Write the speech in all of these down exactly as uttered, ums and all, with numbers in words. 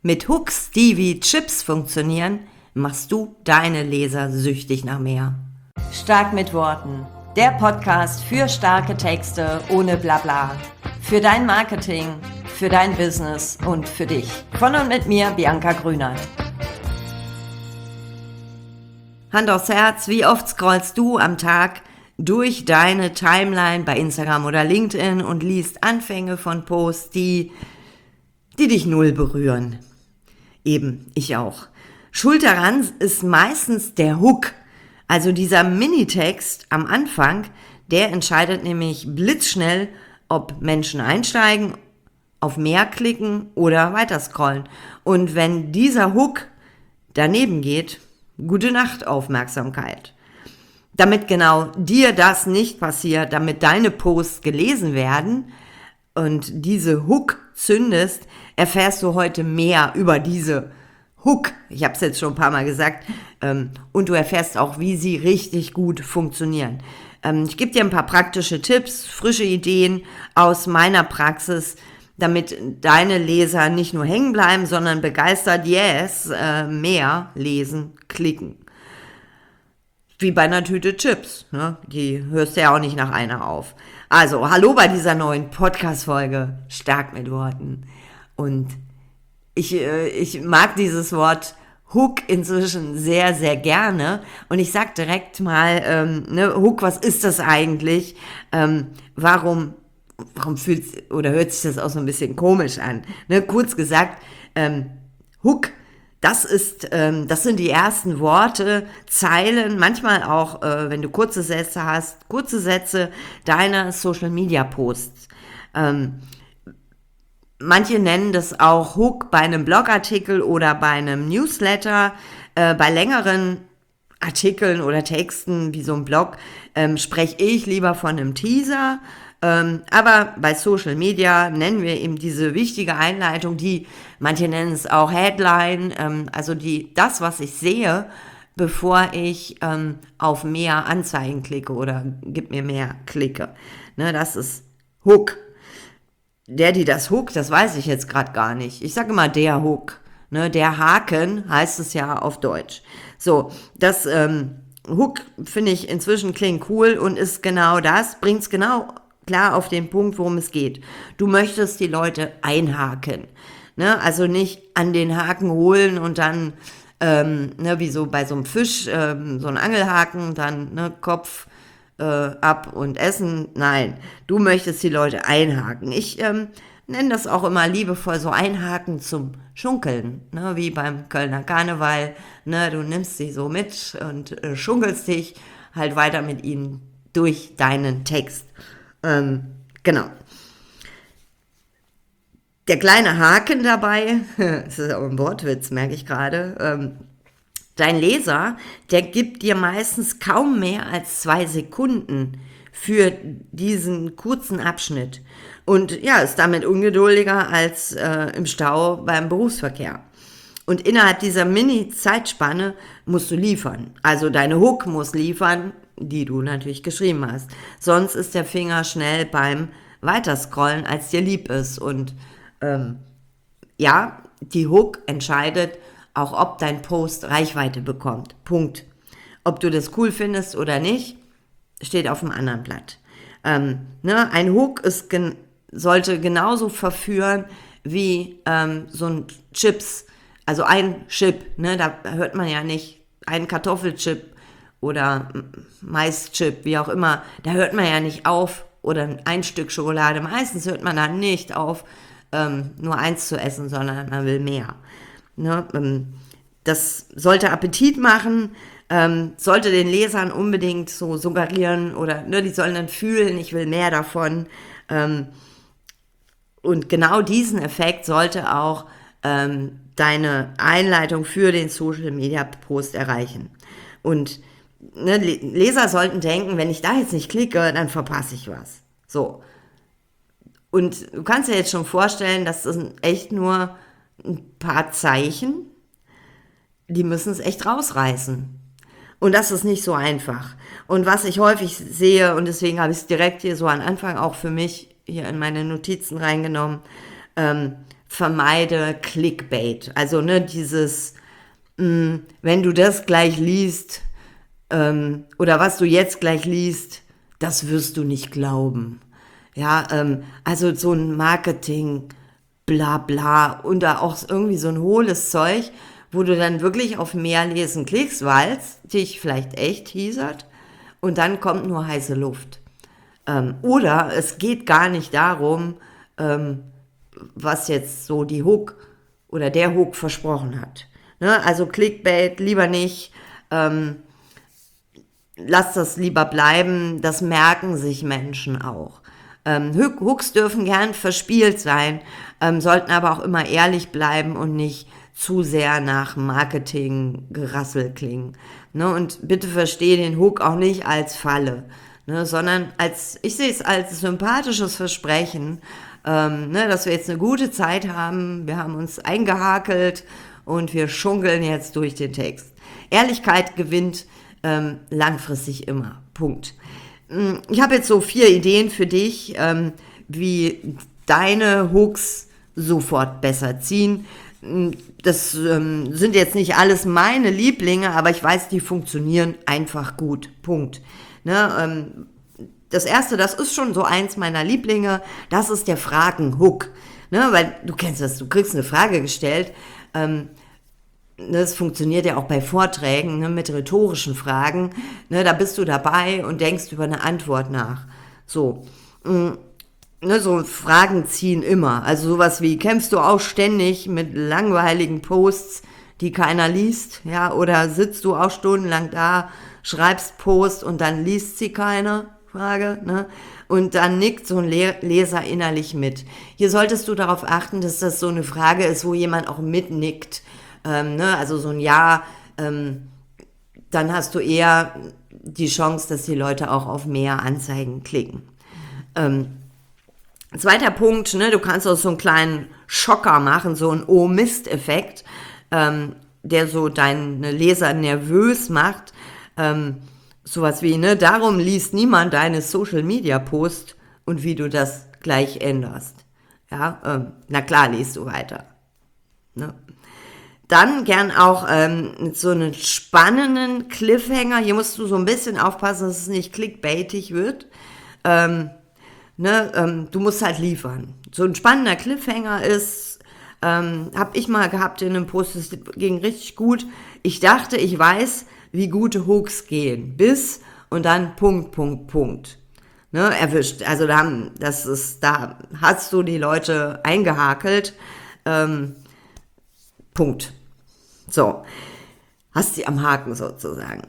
Mit Hooks, die wie Chips funktionieren, machst du deine Leser süchtig nach mehr. Stark mit Worten. Der Podcast für starke Texte ohne Blabla. Für dein Marketing, für dein Business und für dich. Von und mit mir, Bianca Grünert. Hand aufs Herz, wie oft scrollst du am Tag durch deine Timeline bei Instagram oder LinkedIn und liest Anfänge von Posts, die, die dich null berühren? Eben, ich auch. Schuld daran ist meistens der Hook, also dieser Minitext am Anfang, der entscheidet nämlich blitzschnell, ob Menschen einsteigen, auf mehr klicken oder weiter scrollen. Und wenn dieser Hook daneben geht, gute Nacht Aufmerksamkeit. Damit genau dir das nicht passiert, damit deine Posts gelesen werden und diese Hook zündest, erfährst du heute mehr über diese Hook. Ich habe es jetzt schon ein paar Mal gesagt. Ähm, und du erfährst auch, wie sie richtig gut funktionieren. Ähm, ich gebe dir ein paar praktische Tipps, frische Ideen aus meiner Praxis, damit deine Leser nicht nur hängen bleiben, sondern begeistert, yes, äh, mehr lesen, klicken. Wie bei einer Tüte Chips, ne? Die hörst du ja auch nicht nach einer auf. Also, hallo bei dieser neuen Podcast-Folge, stark mit Worten. Und ich, äh, ich mag dieses Wort Hook inzwischen sehr, sehr gerne. Und ich sag direkt mal, ähm, ne, Hook, was ist das eigentlich? Ähm, warum, warum fühlt oder hört sich das auch so ein bisschen komisch an? Ne, kurz gesagt, ähm, Hook, Das ist, ähm, das sind die ersten Worte, Zeilen, manchmal auch, äh, wenn du kurze Sätze hast, kurze Sätze deiner Social-Media-Posts. Ähm, manche nennen das auch Hook bei einem Blogartikel oder bei einem Newsletter. Äh, bei längeren Artikeln oder Texten wie so ein Blog ähm, spreche ich lieber von einem Teaser. Ähm, aber bei Social Media nennen wir eben diese wichtige Einleitung, die, manche nennen es auch Headline, ähm, also die, das, was ich sehe, bevor ich ähm, auf mehr Anzeigen klicke oder gib mir mehr klicke. Ne, das ist Hook. Der, die das Hook, das weiß ich jetzt gerade gar nicht. Ich sage immer der Hook. Ne, der Haken heißt es ja auf Deutsch. So, das ähm, Hook finde ich inzwischen klingt cool und ist genau das, bringt es genau klar auf den Punkt, worum es geht. Du möchtest die Leute einhaken. Ne? Also nicht an den Haken holen und dann, ähm, ne, wie so bei so einem Fisch, ähm, so ein Angelhaken, dann ne, Kopf äh, ab und essen. Nein, du möchtest die Leute einhaken. Ich ähm, nenne das auch immer liebevoll so einhaken zum Schunkeln, ne? Wie beim Kölner Karneval. Ne? Du nimmst sie so mit und äh, schunkelst dich halt weiter mit ihnen durch deinen Text. Ähm, genau. Der kleine Haken dabei, das ist auch ein Wortwitz, merke ich gerade, ähm, dein Leser, der gibt dir meistens kaum mehr als zwei Sekunden für diesen kurzen Abschnitt und ja, ist damit ungeduldiger als äh, im Stau beim Berufsverkehr. Und innerhalb dieser Mini-Zeitspanne musst du liefern. Also deine Hook muss liefern, die du natürlich geschrieben hast. Sonst ist der Finger schnell beim Weiterscrollen, als dir lieb ist. Und ähm, ja, die Hook entscheidet auch, ob dein Post Reichweite bekommt. Punkt. Ob du das cool findest oder nicht, steht auf dem anderen Blatt. Ähm, ne, ein Hook ist gen- sollte genauso verführen wie ähm, so ein Chips. Also ein Chip, ne, da hört man ja nicht, ein Kartoffelchip oder Maischip, wie auch immer, da hört man ja nicht auf, oder ein Stück Schokolade, meistens hört man da nicht auf, ähm, nur eins zu essen, sondern man will mehr. Ne, ähm, das sollte Appetit machen, ähm, sollte den Lesern unbedingt so suggerieren oder ne, die sollen dann fühlen, ich will mehr davon. Ähm, und genau diesen Effekt sollte auch ähm, deine Einleitung für den Social-Media-Post erreichen. Und ne, Leser sollten denken, wenn ich da jetzt nicht klicke, dann verpasse ich was. So. Und du kannst dir jetzt schon vorstellen, das sind echt nur ein paar Zeichen, die müssen es echt rausreißen. Und das ist nicht so einfach. Und was ich häufig sehe, und deswegen habe ich es direkt hier so am Anfang auch für mich hier in meine Notizen reingenommen, ähm, vermeide Clickbait. Also ne, dieses, mh, wenn du das gleich liest ähm, oder was du jetzt gleich liest, das wirst du nicht glauben. Ja, ähm, also so ein Marketing, bla bla und da auch irgendwie so ein hohles Zeug, wo du dann wirklich auf mehr lesen klickst, weil es dich vielleicht echt teasert und dann kommt nur heiße Luft. Ähm, oder es geht gar nicht darum, ähm, was jetzt so die Hook oder der Hook versprochen hat. Ne? Also Clickbait lieber nicht, ähm, lass das lieber bleiben, das merken sich Menschen auch. Ähm, Hooks dürfen gern verspielt sein, ähm, sollten aber auch immer ehrlich bleiben und nicht zu sehr nach Marketing-Gerassel klingen. Ne? Und bitte verstehe den Hook auch nicht als Falle, ne? Sondern als, ich sehe es als sympathisches Versprechen, ähm, ne? Dass wir jetzt eine gute Zeit haben, wir haben uns eingehakelt und wir schunkeln jetzt durch den Text. Ehrlichkeit gewinnt ähm, langfristig immer. Punkt. Ich habe jetzt so vier Ideen für dich, ähm, wie deine Hooks sofort besser ziehen. Das ähm, sind jetzt nicht alles meine Lieblinge, aber ich weiß, die funktionieren einfach gut. Punkt. Ne, ähm, das erste, das ist schon so eins meiner Lieblinge, das ist der Fragen-Hook. Ne, weil du kennst das, du kriegst eine Frage gestellt, ähm, das funktioniert ja auch bei Vorträgen, ne, mit rhetorischen Fragen. Ne, da bist du dabei und denkst über eine Antwort nach. So, ne, so Fragen ziehen immer. Also sowas wie, kämpfst du auch ständig mit langweiligen Posts, die keiner liest? Ja, oder sitzt du auch stundenlang da, schreibst Post und dann liest sie keiner? Frage, ne? Und dann nickt so ein Leser innerlich mit. Hier solltest du darauf achten, dass das so eine Frage ist, wo jemand auch mitnickt. Ähm, ne, also so ein Ja, ähm, dann hast du eher die Chance, dass die Leute auch auf mehr Anzeigen klicken. Ähm, zweiter Punkt, ne, du kannst auch so einen kleinen Schocker machen, so einen Oh-Mist-Effekt, ähm, der so deine Leser nervös macht. Ähm, sowas wie, ne, darum liest niemand deine Social-Media-Post und wie du das gleich änderst. Ja, ähm, na klar, liest du weiter. Ne? Dann gern auch ähm, mit so einem spannenden Cliffhanger. Hier musst du so ein bisschen aufpassen, dass es nicht clickbaitig wird. Ähm, ne, ähm, du musst halt liefern. So ein spannender Cliffhanger ist, ähm, habe ich mal gehabt in einem Post, das ging richtig gut. Ich dachte, ich weiß, wie gute Hooks gehen. Bis und dann Punkt, Punkt, Punkt. Ne, erwischt. Also da, das ist, da hast du die Leute eingehakelt. Ähm, Punkt. So, hast sie am Haken sozusagen.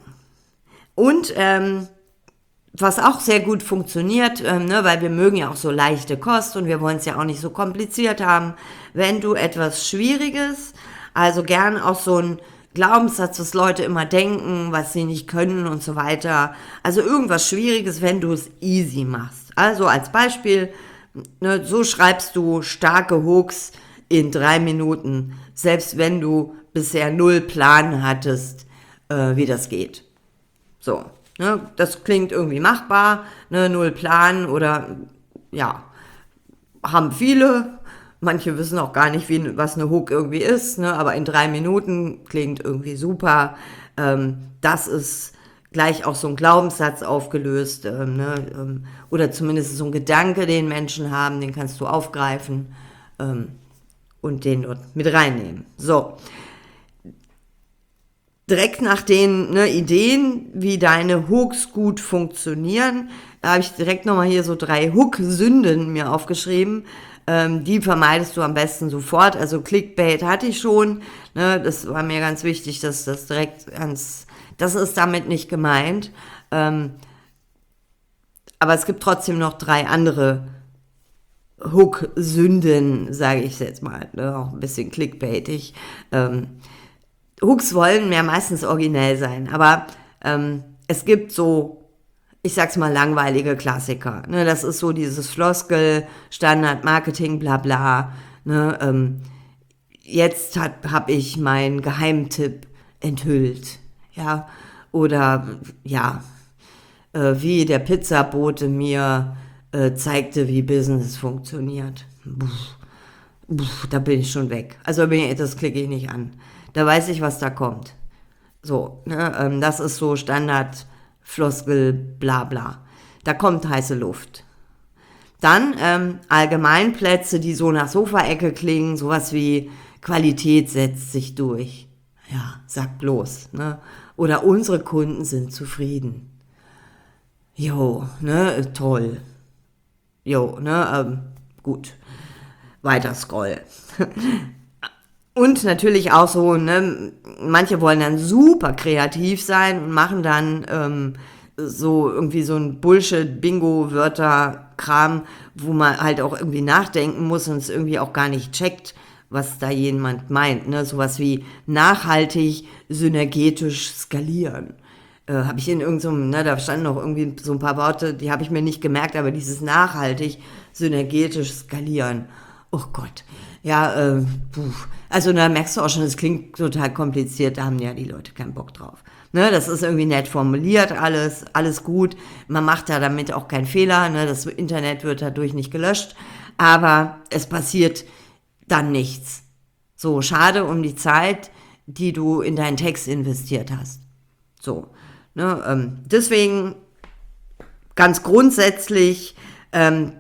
Und ähm, was auch sehr gut funktioniert, ähm, ne, weil wir mögen ja auch so leichte Kost und wir wollen es ja auch nicht so kompliziert haben, wenn du etwas Schwieriges, also gern auch so ein Glaubenssatz, was Leute immer denken, was sie nicht können und so weiter, also irgendwas Schwieriges, wenn du es easy machst. Also als Beispiel, ne, so schreibst du starke Hooks in drei Minuten, selbst wenn du bisher null Plan hattest, äh, wie das geht. So, ne, das klingt irgendwie machbar, ne, null Plan oder, ja, haben viele, manche wissen auch gar nicht, wie, was eine Hook irgendwie ist, ne, aber in drei Minuten klingt irgendwie super. Ähm, das ist gleich auch so ein Glaubenssatz aufgelöst, ähm, ne, ähm, oder zumindest so ein Gedanke, den Menschen haben, den kannst du aufgreifen, ähm, und den dort mit reinnehmen. So, direkt nach den ne, Ideen, wie deine Hooks gut funktionieren, da habe ich direkt nochmal hier so drei Hook-Sünden mir aufgeschrieben. Ähm, die vermeidest du am besten sofort. Also Clickbait hatte ich schon. Ne, das war mir ganz wichtig, dass das direkt ans... Das ist damit nicht gemeint. Ähm, aber es gibt trotzdem noch drei andere Hook-Sünden, sage ich jetzt mal, ne? Auch ein bisschen clickbaitig. Ähm, Hooks wollen ja meistens originell sein, aber ähm, es gibt so, ich sag's mal, langweilige Klassiker. Ne? Das ist so dieses Floskel, Standard, Marketing, bla bla. Ne? Ähm, jetzt habe ich meinen Geheimtipp enthüllt. Ja, oder ja, äh, wie der Pizzabote mir äh, zeigte, wie Business funktioniert. Puh. Puh, da bin ich schon weg. Also bin ich, das klicke ich nicht an. Da weiß ich, was da kommt. So, ne, ähm, das ist so Standard, Floskel, bla bla. Da kommt heiße Luft. Dann ähm, Allgemeinplätze, die so nach Sofaecke klingen, sowas wie Qualität setzt sich durch. Ja, sag bloß. Ne? Oder unsere Kunden sind zufrieden. Jo, ne, toll. Jo, ne, ähm, gut. Weiter scrollen. Und natürlich auch so, ne, manche wollen dann super kreativ sein und machen dann ähm, so irgendwie so ein Bullshit-Bingo-Wörter-Kram, wo man halt auch irgendwie nachdenken muss und es irgendwie auch gar nicht checkt, was da jemand meint. Ne? Sowas wie nachhaltig, synergetisch skalieren. Äh, habe ich in irgendeinem, ne, da standen noch irgendwie so ein paar Worte, die habe ich mir nicht gemerkt, aber dieses nachhaltig, synergetisch skalieren. Oh Gott. Ja, äh, puh. Also da merkst du auch schon, es klingt total kompliziert, da haben ja die Leute keinen Bock drauf. Ne, das ist irgendwie nett formuliert, alles, alles gut. Man macht da damit auch keinen Fehler, ne, das Internet wird dadurch nicht gelöscht, aber es passiert dann nichts. So, schade um die Zeit, die du in deinen Text investiert hast. So, ne, ähm, deswegen ganz grundsätzlich, ähm,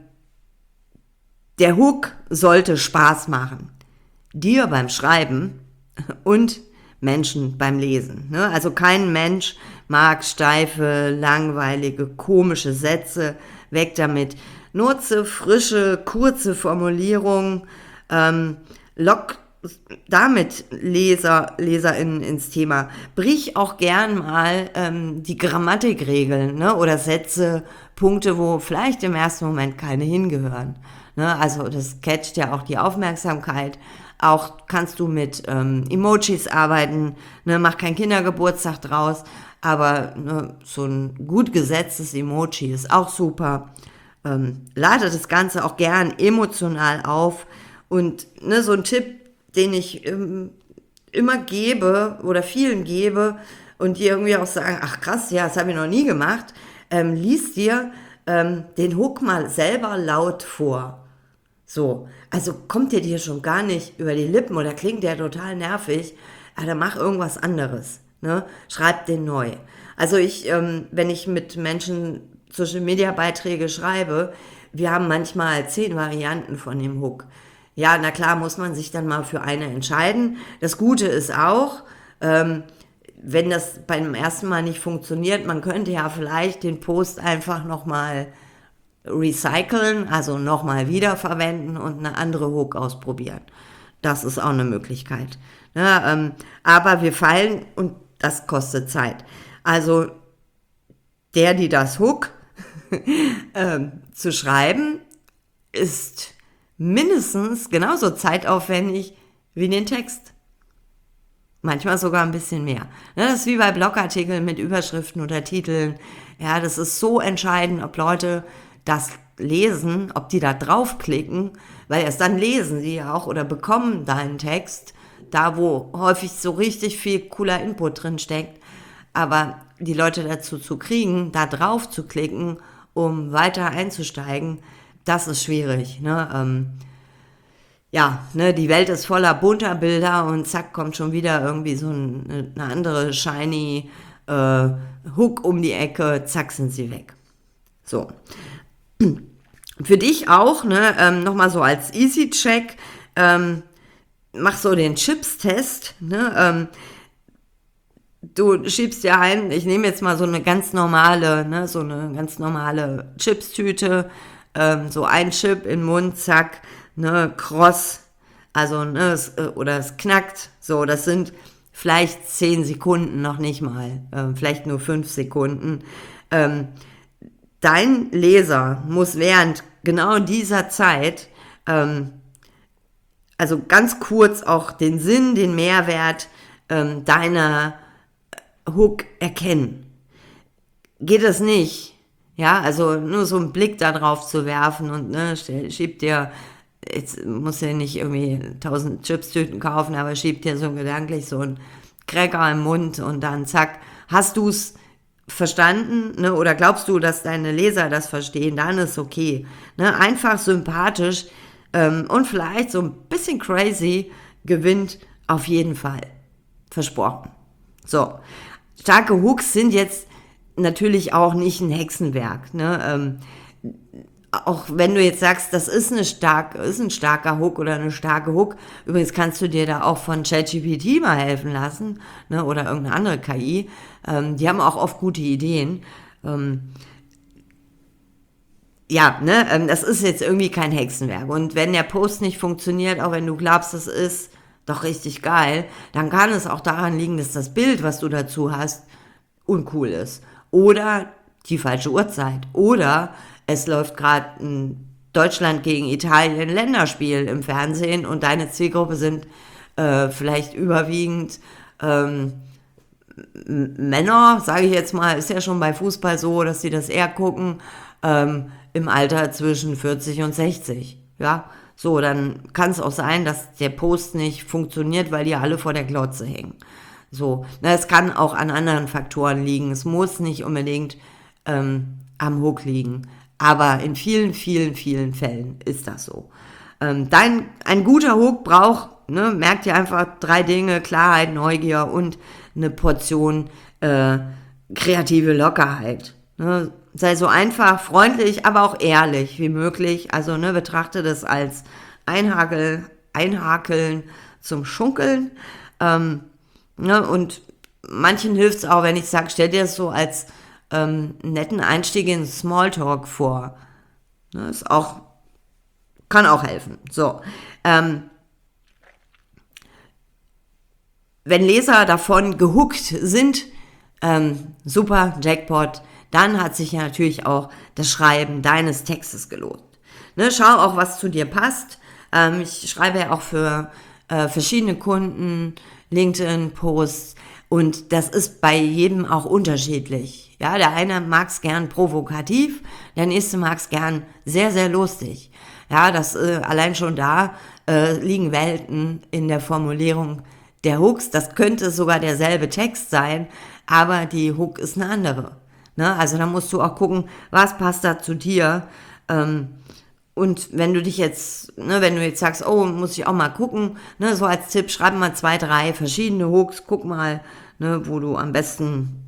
der Hook sollte Spaß machen. Dir beim Schreiben und Menschen beim Lesen. Ne? Also kein Mensch mag steife, langweilige, komische Sätze. Weg damit. Nutze frische, kurze Formulierungen. Ähm, lock damit Leser, LeserInnen ins Thema. Brich auch gern mal ähm, die Grammatikregeln, ne? Oder Sätze, Punkte, wo vielleicht im ersten Moment keine hingehören. Ne? Also das catcht ja auch die Aufmerksamkeit. Auch kannst du mit ähm, Emojis arbeiten, ne? Mach keinen Kindergeburtstag draus, aber ne, so ein gut gesetztes Emoji ist auch super. Ähm, lade das Ganze auch gern emotional auf und ne, so ein Tipp, den ich ähm, immer gebe oder vielen gebe und die irgendwie auch sagen, ach krass, ja, das habe ich noch nie gemacht, ähm, lies dir ähm, den Hook mal selber laut vor. So, also kommt dir dir schon gar nicht über die Lippen oder klingt der total nervig, ja, dann mach irgendwas anderes, ne? Schreib den neu. Also ich, ähm, wenn ich mit Menschen Social-Media-Beiträge schreibe, wir haben manchmal zehn Varianten von dem Hook. Ja, na klar, muss man sich dann mal für eine entscheiden. Das Gute ist auch, ähm, wenn das beim ersten Mal nicht funktioniert, man könnte ja vielleicht den Post einfach nochmal recyceln, also nochmal wiederverwenden und eine andere Hook ausprobieren. Das ist auch eine Möglichkeit. Ja, ähm, aber wir fallen, und das kostet Zeit. Also der, die das Hook ähm, zu schreiben, ist mindestens genauso zeitaufwendig wie den Text. Manchmal sogar ein bisschen mehr. Das ist wie bei Blogartikeln mit Überschriften oder Titeln. Ja, das ist so entscheidend, ob Leute das lesen, ob die da draufklicken, weil erst dann lesen sie ja auch oder bekommen deinen Text, da wo häufig so richtig viel cooler Input drin steckt. Aber die Leute dazu zu kriegen, da drauf zu klicken, um weiter einzusteigen, das ist schwierig. Ne? Ähm, ja, ne, die Welt ist voller bunter Bilder und zack, kommt schon wieder irgendwie so ein, eine andere shiny äh, Hook um die Ecke, zack, sind sie weg. So. Für dich auch, ne, ähm, nochmal so als Easy-Check, ähm, mach so den Chips-Test, ne, ähm, du schiebst dir ein, ich nehme jetzt mal so eine ganz normale, ne, so eine ganz normale Chips-Tüte, ähm, so ein Chip in den Mund, zack, ne, kross, also, ne, es, oder es knackt, so, das sind vielleicht zehn Sekunden, noch nicht mal, ähm, vielleicht nur fünf Sekunden, ähm, dein Leser muss während genau dieser Zeit, ähm, also ganz kurz auch den Sinn, den Mehrwert ähm, deiner Hook erkennen. Geht es nicht, ja, also nur so einen Blick da drauf zu werfen und ne, schieb dir, jetzt musst du nicht irgendwie tausend Chipstüten kaufen, aber schieb dir so gedanklich so einen Cracker im Mund und dann zack, hast du's verstanden, ne? Oder glaubst du, dass deine Leser das verstehen, dann ist okay. Ne? Einfach sympathisch ähm, und vielleicht so ein bisschen crazy gewinnt auf jeden Fall. Versprochen. So, starke Hooks sind jetzt natürlich auch nicht ein Hexenwerk, ne? Ähm, auch wenn du jetzt sagst, das ist eine stark, ist ein starker Hook oder eine starke Hook. Übrigens kannst du dir da auch von ChatGPT mal helfen lassen, ne? Oder irgendeine andere K I. Ähm, die haben auch oft gute Ideen. Ähm, ja, ne? Ähm, das ist jetzt irgendwie kein Hexenwerk. Und wenn der Post nicht funktioniert, auch wenn du glaubst, es ist doch richtig geil, dann kann es auch daran liegen, dass das Bild, was du dazu hast, uncool ist. Oder die falsche Uhrzeit. Oder es läuft gerade ein Deutschland gegen Italien Länderspiel im Fernsehen und deine Zielgruppe sind äh, vielleicht überwiegend ähm, Männer, sage ich jetzt mal, ist ja schon bei Fußball so, dass sie das eher gucken, ähm, im Alter zwischen vierzig und sechzig. Ja, so, dann kann es auch sein, dass der Post nicht funktioniert, weil die alle vor der Glotze hängen. So, na, es kann auch an anderen Faktoren liegen. Es muss nicht unbedingt ähm, am Hook liegen. Aber in vielen, vielen, vielen Fällen ist das so. Ähm, dein, ein guter Hook braucht, ne, merkt ihr einfach drei Dinge: Klarheit, Neugier und eine Portion äh, kreative Lockerheit. Ne? Sei so einfach, freundlich, aber auch ehrlich wie möglich. Also ne, betrachte das als Einhakel, Einhakeln zum Schunkeln. Ähm, ne, und manchen hilft es auch, wenn ich sage, stell dir das so als ähm, netten Einstieg in Smalltalk vor. Ne, ist auch, kann auch helfen. So, ähm, wenn Leser davon gehuckt sind, ähm, super, Jackpot, dann hat sich ja natürlich auch das Schreiben deines Textes gelohnt. Ne, schau auch, was zu dir passt. Ähm, ich schreibe ja auch für äh, verschiedene Kunden LinkedIn-Posts und das ist bei jedem auch unterschiedlich. Ja, der eine mag es gern provokativ, der nächste mag es gern sehr, sehr lustig. Ja, das äh, allein schon da äh, liegen Welten in der Formulierung der Hooks. Das könnte sogar derselbe Text sein, aber die Hook ist eine andere. Ne? Also da musst du auch gucken, was passt da zu dir. Ähm, und wenn du dich jetzt, ne, wenn du jetzt sagst, oh, muss ich auch mal gucken, ne, so als Tipp, schreib mal zwei, drei verschiedene Hooks, guck mal, ne, wo du am besten,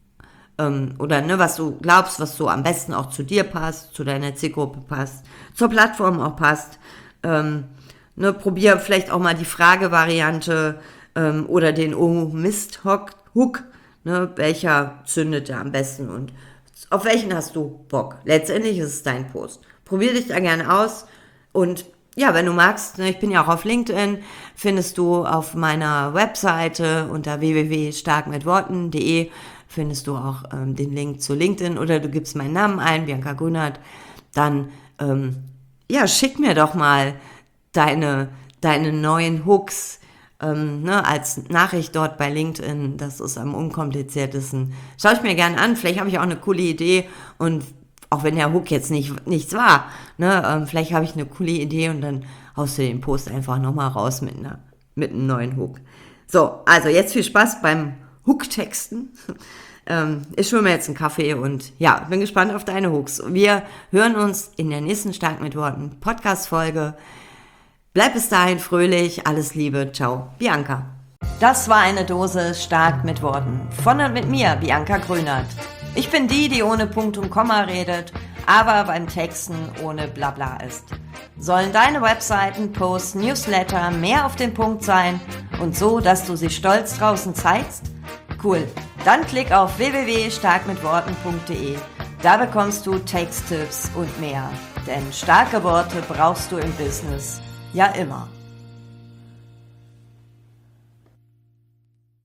ähm, oder ne, was du glaubst, was so am besten auch zu dir passt, zu deiner Zielgruppe passt, zur Plattform auch passt. Ähm, ne, probier vielleicht auch mal die Fragevariante ähm, oder den Oh Mist Hook, ne, welcher zündet da am besten und auf welchen hast du Bock? Letztendlich ist es dein Post. Probier dich da gerne aus und ja, wenn du magst, ne, ich bin ja auch auf LinkedIn, findest du auf meiner Webseite unter w w w punkt stark mit worten punkt d e findest du auch ähm, den Link zu LinkedIn oder du gibst meinen Namen ein, Bianca Grünert, dann ähm, ja, schick mir doch mal deine, deine neuen Hooks ähm, ne, als Nachricht dort bei LinkedIn. Das ist am unkompliziertesten. Schau ich mir gerne an, vielleicht habe ich auch eine coole Idee und auch wenn der Hook jetzt nicht nichts war, ne, ähm, vielleicht habe ich eine coole Idee und dann haust du den Post einfach nochmal raus mit, einer, mit einem neuen Hook. So, also jetzt viel Spaß beim Hook-Texten. ähm, ich hole mir jetzt einen Kaffee und ja, bin gespannt auf deine Hooks. Wir hören uns in der nächsten Stark mit Worten Podcast-Folge. Bleib bis dahin fröhlich, alles Liebe, ciao, Bianca. Das war eine Dose Stark mit Worten von und mit mir, Bianca Grünert. Ich bin die, die ohne Punkt und Komma redet, aber beim Texten ohne Blabla ist. Sollen deine Webseiten, Posts, Newsletter mehr auf den Punkt sein und so, dass du sie stolz draußen zeigst? Cool, dann klick auf w w w punkt stark mit worten punkt d e. Da bekommst du Texttipps und mehr. Denn starke Worte brauchst du im Business ja immer.